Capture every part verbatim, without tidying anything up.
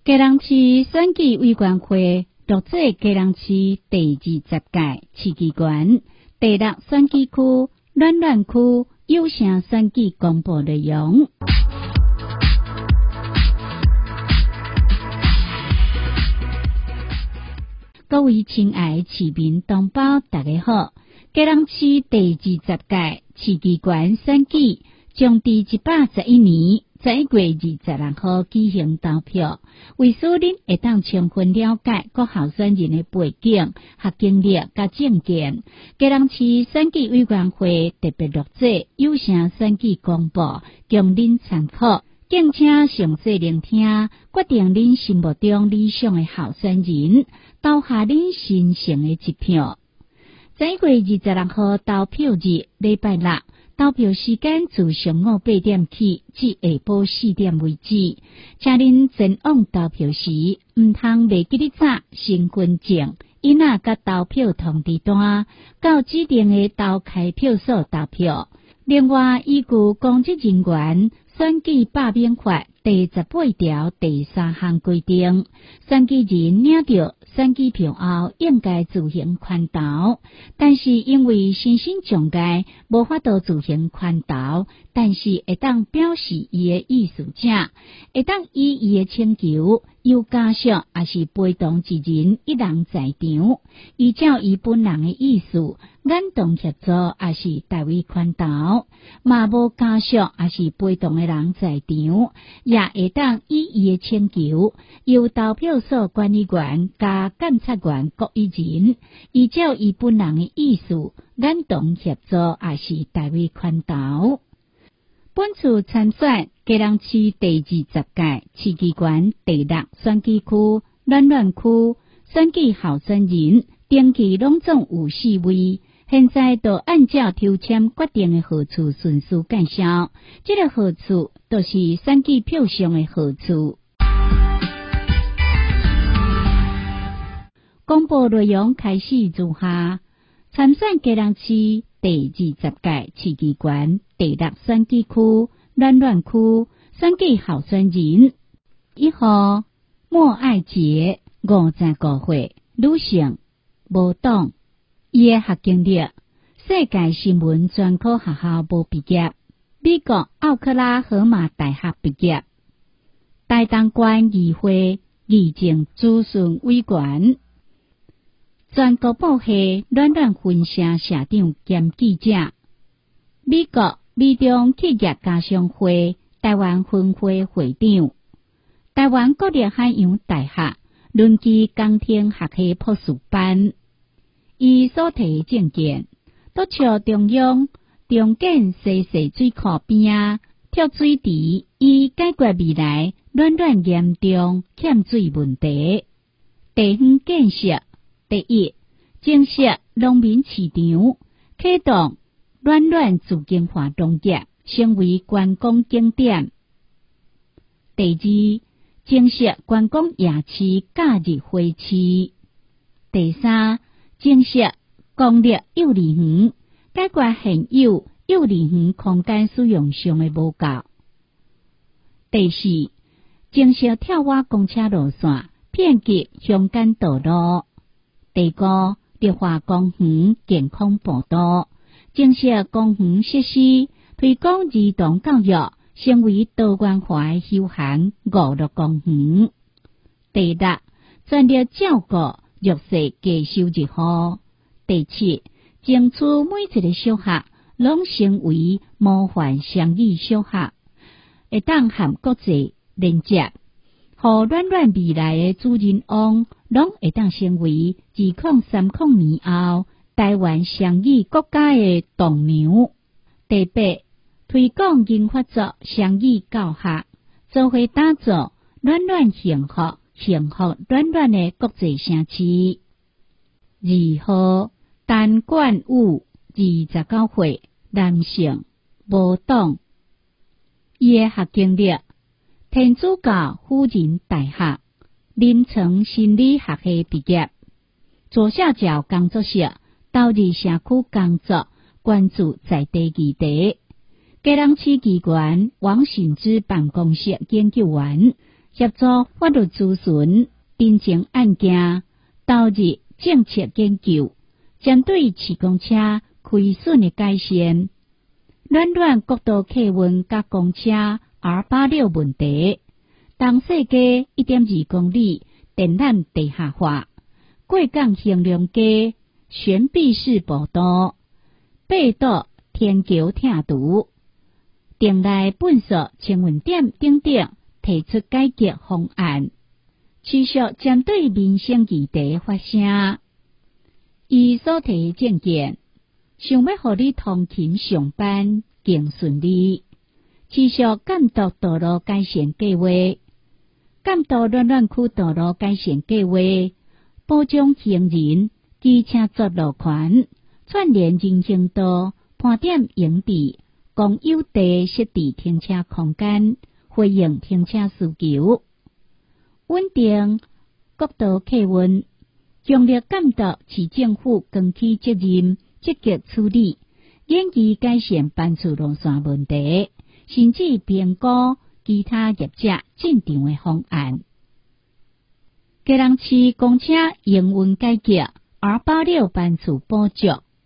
基隆市选举委员会录制基隆市第二十届市议员第六选举区暖暖区有声选举公布内容。各位亲爱的市民同胞，大家好！基隆市第二十届市议员选举将伫一百十一年十一月二十六号举行投票，为使恁会当充分了解各候选人的背景、学经历、甲政见，基隆市选举委员会特别录制有声选举公布，供恁参考。敬请详细聆听，决定恁心目中理想的候选人，投下恁心诚的一票。十一月二十六号投票日，礼拜六。投票时间自上午八点起至下晡四点为止，请恁前往投票时，毋通袂记得早身份证、伊那甲投票通知单，到指定的投开票所投票。另外，依据公职人员选举罢免法第十八条第三项规定，选举人领到选举票后，应该自行圈投，但是因为身心障碍，无法度自行圈投，但是会当表示伊的意思者，会当以伊的请求，由家属也是陪同一人一人在场，依照伊本人的意思，眼动协助也是代为圈投，嘛无家属也是陪同的人在场，也会当以伊的请求，由投票所管理员加监察员各一人，依照伊本人的意思，眼动协助也是代为圈投。本次参选基隆市第二十届市议员第六选举区暖暖区选举候选人登记拢总有四位，现在就按照抽签决定的号次顺序介绍，这个号次就是选举票上的号次。公布内容开始如下：参选基隆市第二十届市议员第六选举区暖暖区选举候选人：一号莫爱杰，五十五岁，女性，无党，伊的学经历：世界新闻专科学校无毕业，美国奥克拉荷马大学毕业，台东县议会议政咨询委员。全国报系暖暖分社社长兼记者，美国美中企业家商会台湾分会会长，台湾国立海洋大学轮机工程学系博士班。伊所提证件，督促中央重建西势水库边啊跳水池，以解决未来暖暖严重欠水问题。地方建设。第一，建设农民市场，启动暖暖自经化农业，成为观光景点。第二，建设观光夜市、假日花市。第三，建设公立幼儿园，解决现有幼儿园空间使用上的无够。第四，建设跳蛙公车路线，遍及乡间道路。第五，绿化公园健康步道，建设公园设施，推广儿童教育，成为多元化休闲娱乐公园。第六，全力照顾弱势低收入户。第七，争取每一个小学拢成为模范双语小学，会当和国际连接。互暖暖未来的主人翁，拢会当成为二零三零年后台湾双语国家的栋梁。第八，推广研发作双语教学，做伙打造暖暖幸福、幸福暖暖的国际城市。二号，陈冠宇，二十九岁，男性，无党，伊的学经历。天主教辅仁大学临床心理学系毕业，左下角工作室投入社区工作，关注在地议题。基隆市议员王信之办公室研究员， 协助法律咨询、侦情案件、投入政策研究，针对市公车亏损的改善，软软国道客运甲公车 R 八十六 问题，东势街 一点二 公里电缆地下化，过港衡量街悬臂式步道，八堵天桥拆除，店内本所清运点等等提出改革方案，持续针对民生议题发声。伊所提政见，想要互你通勤上班更顺利，持续监督道路改善计划，监督软软区道路改善计划，保障行人、机车族路权，串联人行道、盘点营地，公有地设置停车空间，回应停车需求，稳定国道客运，强力监督市政府光起责任，积极处理，研究改善班次路线问题，甚至评估其他业者进场的方案。基隆市公车营运改革 R 八十六 班次补助，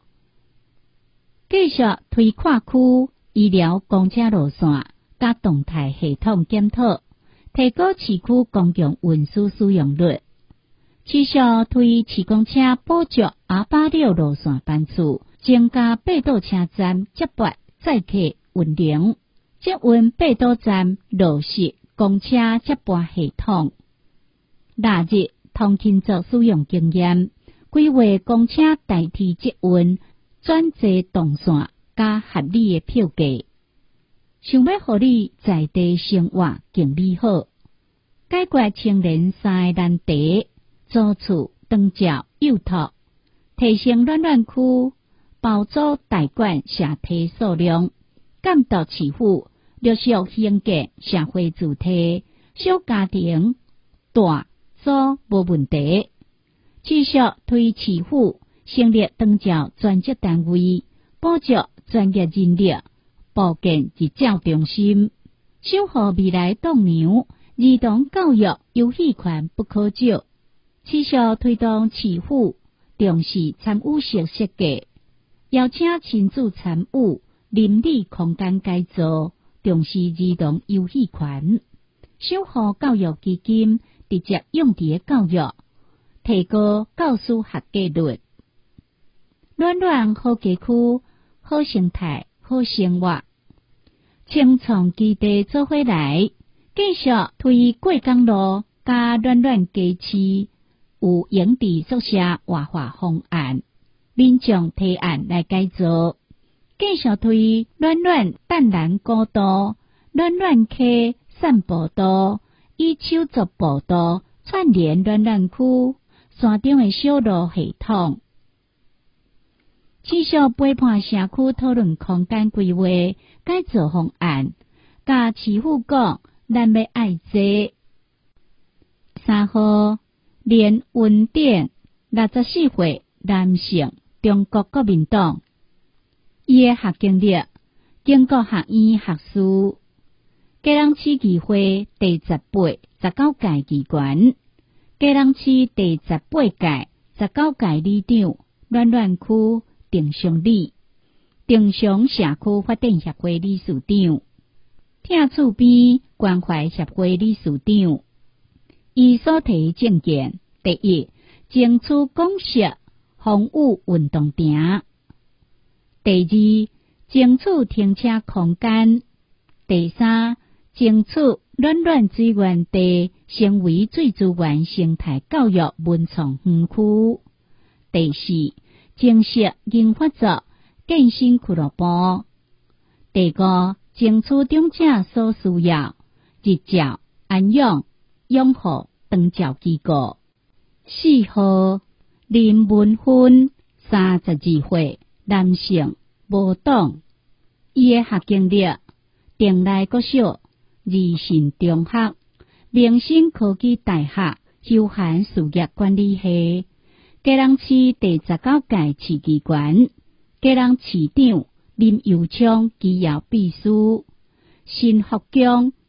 继续推跨区医疗公车路线甲动态系统检讨，提高市区公共运输使用率，持续推市公车补助 R 八十六 路线班次，增加八堵车站接驳载客运量，捷运八堵站落实公车接驳系统，纳入通勤族使用经验，规划公车代替捷运转坐动线加合理的票价，想要互你在地生活更美好，解决青年三个难题，租厝、长照、幼托，提升软软区包租代管社体数量，监督市府陆续兴建社会主体，小家庭大租无问题，持续推市府成立长照专职单位，补助专业人力，布建日照中心，守护未来栋梁，儿童教育游戏权不可少，持续推动市府重视参与式设计，邀请亲子参与邻里空间改造，重视儿童游戏权，守护教育基金直接用伫的教育，提高教师合格率。软软好街区，好生态，好生活，青创基地做伙来，继续推过港路加软软街市有营地宿舍活化方案，民众提案来改造，继续推软软淡蓝古道、软软溪散步道、以手作步道串联软软区山顶的小路系统，持续陪伴社区讨论空间规划改造方案，甲市府讲咱要爱这。三号连云顶六十四岁男性，中国国民党，伊的学经历，经国学院学士，基隆市议会第十八、十九届议员，基隆市第十八届、十九届里长，软软区定常里，定常社区发展协会理事长，听厝边关怀协会理事长。伊所提政见：第一，争取公设防雨运动场；第二，争取停车空间；第三，争取软软水源地成为水资源生态教育文创园区；第四，正式研发作健身俱乐部；第五，争取长者所需要日照、安养、养护长照机构。四号林文芬，三十二岁男性，无党，伊的学经历：定内国小、二信中学、明星科技大学休闲事业管理系，基隆市第十九届市议员，基隆市长林佑昌机要秘书，新福宫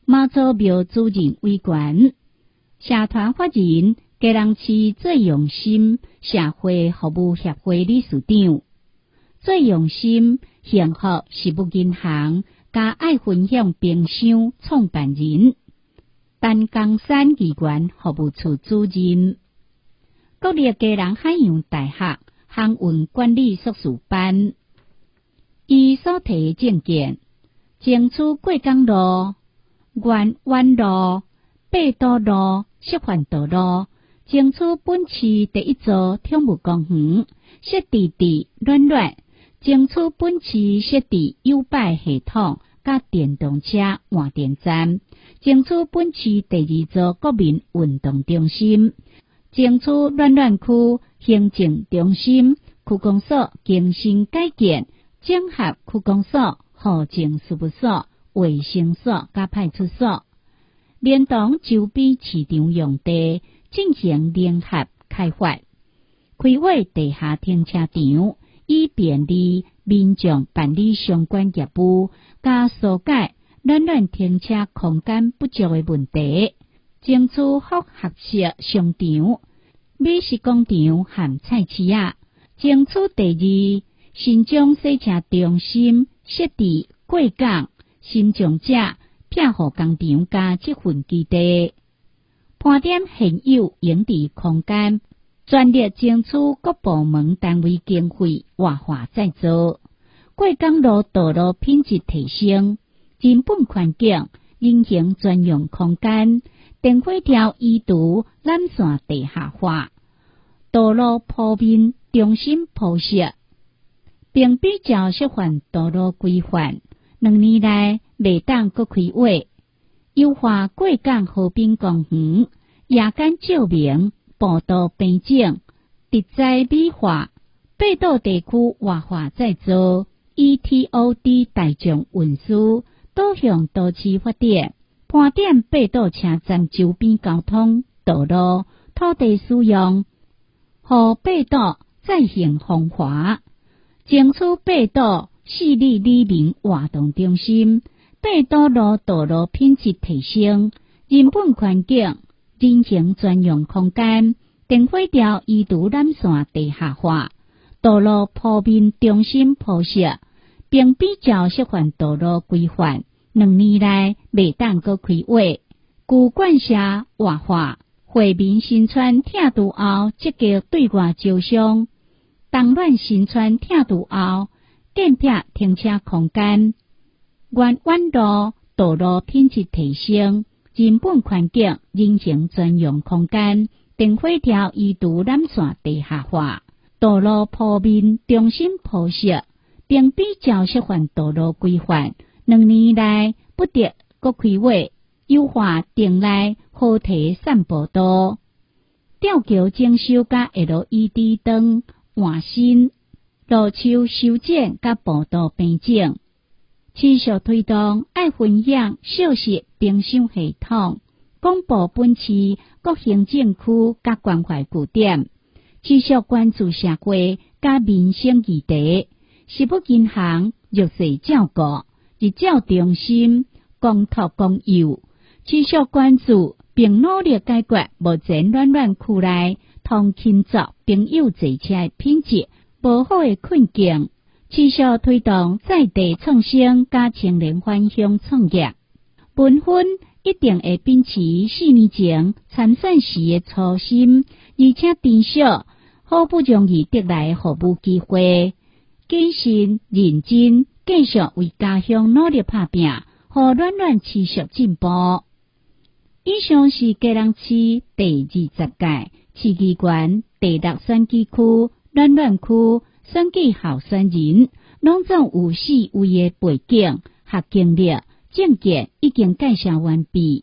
妈祖庙主任为权，社团法人基隆市最用心社会服务协会理事长，最用心幸福食物银行加爱分享冰箱创办人，陈江山议员服务处主任，国立基隆海洋大学航运管理硕士班。伊所提证件，争取过港路、元湾路、八堵路、示范道路，争取本市第一座宠物公园设置伫暖暖，争取本市设置优拜系统甲电动车换电站，争取本市第二座国民运动中心，争取暖暖区行政中心区公所更新改建，整合区公所、户政事务所、卫生所甲派出所，连同周边市场用地进行联合开发，开挖地下停车场，以便利民众办理相关业务，加疏解暖暖停车空间不足的问题，争取复合式商场、美食广场和菜市仔，争取第二新庄洗车中心设置过港新庄者撇户工厂加积分基地，盘点现有营地空间，全力争取各部门单位经费活化再造，过港路道路品质提升，人本环境人行专用空间，电火条移除缆线地下化，道路铺面重新铺设，并比照示范道路规范，两年内未当搁开挖，优化过港河滨公园，夜间照明，步道平整，植栽美化，八堵地区活化再造 E T O D 大众运输导向都市发展，盘点八堵车站周边交通道路土地使用，互八堵再现风华，争取八堵市立里民活动中心，八堵路道路品质提升，人本环境人行专用空间，电火条移除缆线地下化，道路铺面重新铺设，并比照示范道路规范，两年内未当搁开挖，旧管辖活化，惠民新村听拄后积极对外招商，动乱新村听拄后建辟停车空间，元湾路道路品质提升，人本环境人行专用空间，电火条移除缆线地下化，道路铺面重新铺设，并比照示范道路规范，两年内不得搁开挖，优化店内好体散步道，吊桥整修甲 L E D 灯换新，路树修剪甲步道平整，持续推动爱分享小食冰箱系统，广布本市各行政区甲关怀据点，持续关注社会甲民生议题，食物银行弱势照顾、日照中心、公托公幼，持续关注并努力解决目前暖暖区内通勤族朋友坐车的品质无好的困境，持续推动在地创新加青年返乡创业。本分一定会秉持四年前参选时的初心，而且珍惜好不容易得来的服务机会，谨慎认真，继续为家乡努力打拼，互暖暖持续进步。以上是基隆市第二十届市议员第六选举区暖暖区选举候选人，拢总有四位的背景、学经历、证件已经介绍完毕。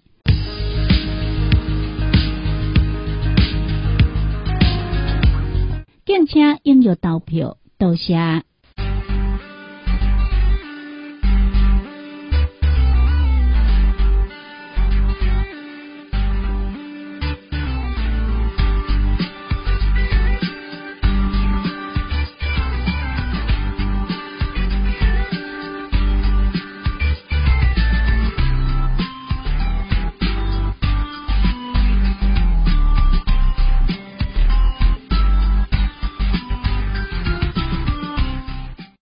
敬请踊跃投票，多谢。